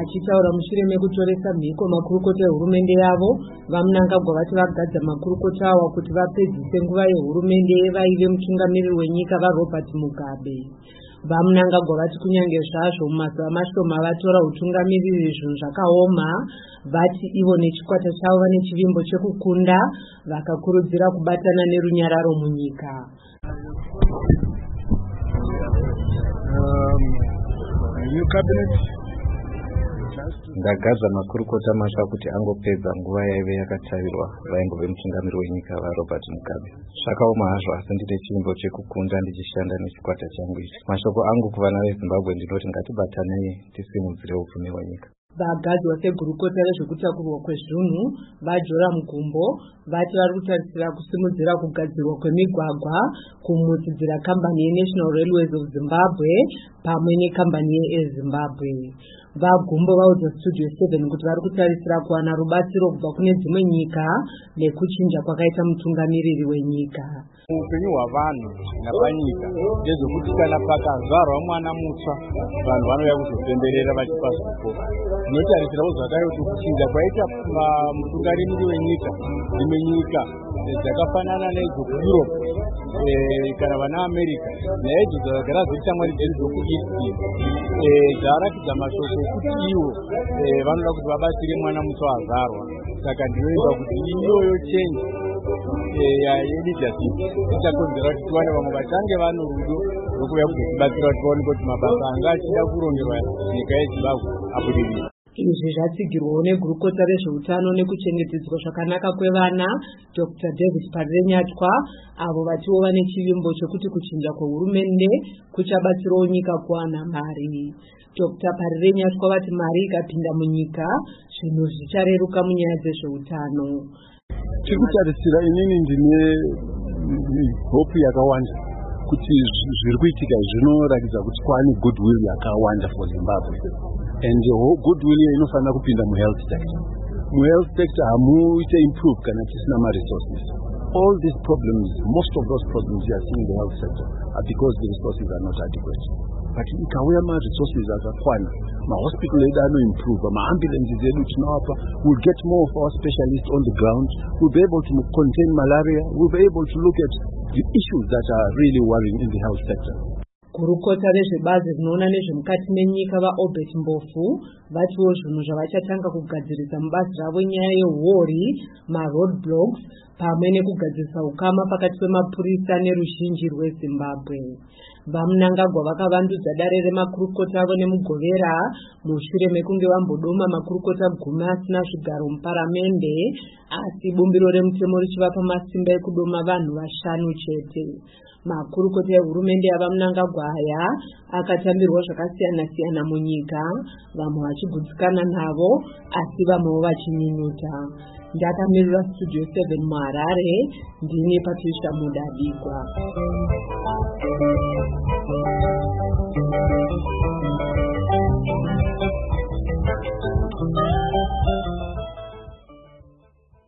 Vachitaura mushure mekutoresa mhiko makurukota ehurumende yavo, vaMnangagwa vati vagadza makurukota ava kuti vapedzise nguva yehurumende vaive mutungamiriri wenyika vaRobert Mugabe. VaMnangagwa vati kunyange zvazvo mumazuva mashoma vatora utungamiriri zvinhu zvakaoma, vati ivo nechikwata chavo vane chivimbo chekukunda, vakakurudzira kubatana nerunyararo munyika. Ndagadza makurukota masha kuti angopedza nguva yaive yakatarirwa vaingove mutungamiriri wenyika vaRobert Mugabe. Zvakaoma hazvo asi ndine chivimbo chekukunda ndichishanda nechikwata changu ichi. Mashoko angu kuvana veZimbabwe ndinoti ngatibatanei tisimudzire upfumi hwenyika. Vagadzwa segurukota rezvekutakurwa kwezvinhu vaJoram Gumbo vati vari kutarisira kusimudzira kugadzirwa kwemigwagwa kumutsidzira kambani yeNational Railways of Zimbabwe pamwe nekambani yeZimbabwe. VaGumbo vaudza Studio 7 kuti vari kutarisira kuwana rubatsiro kubva kune dzimwe nyika nekuchinja kwakaita mutungamiriri wenyika. Upenyu hwavanhu napanyika ndezvekuti kana pakazvarwa mwana mutsva vanhu vanouya kuzopemberera vachipa zvipo. Tinotarisira zvakare kuti kuchinja kwaita mutungamiriri wenyika dzimwe nyika dzakafanana nedzo kuEurope kana vana America naidzo dzakagara dzichishamwari dzedu dzokuEast dzaratidza mashoko ekuti ivo vanoda kuti vabatsire mwana mutsva azvarwa. Saka ndinoita kuti iyoyo change yeleadership ichakonzera kuti tiwane vamwe vachange vano rudo rwokuuya kuzotibatsira kuti tione kuti mabasa anga achida kurongerwa nyika yeZimbabwe abudirira. Izvi zvatsigirwawo negurukota rezveutano nekuchengetedzwa zvakanaka kwevana Dr. David Parirenyatwa, avo vatiwo vane chivimbo chekuti kuchinja kwehurumende kuchabatsirawo nyika kuwana mari. Dr. Parirenyatwa vati mari ikapinda munyika zvinhu zvichareruka munyaya dzezveutano. Tirikutarisira inini ndine hope yakawanda kuti zviri kuitika zvinoratidza kuti kwaane goodwill yakawanda for Zimbabwe. And goodwill inofanira kupinda muhealth sector. Muhealth sector hamuite improve kana tisina resources. All these problems, most of those problems we are seeing in the health sector are because the resources are not adequate. But ikauya resources akakwana, hospital edu anoimprove, ambulances edu tinowapa, we'll get more of our specialists on the ground, we'll be able to contain malaria, we'll be able to look at the issues that are really worrying in the health sector. Gurukota rezvebazi rinoona nezvemukati menyika vaObert Mbofu vatiwo zvinhu zvavachatanga kugadzirisa mubazi ravo nyaya yehuori, maroadblocks pamwe nekugadzirisa ukama pakati pemapurisa neruzhinji rweZimbabwe. VaMnangagwa vakavandudza dare remakurukota avo nemugovera mushure mekunge vambodoma makurukota 10 asina zvigaro muparamende, asi bumbiro remutemo richivapa masimba ekudoma vanhu 5 chete. Makurukota ehurumende yavaMnangagwa aya akatambirwa zvakasiyana-siyana munyika, vamwe vachigutsikana navo asi vamwewo vachinyunyuta. Ndakamirira Studio 7 muHarare, ndini Patricia Mudabigwa.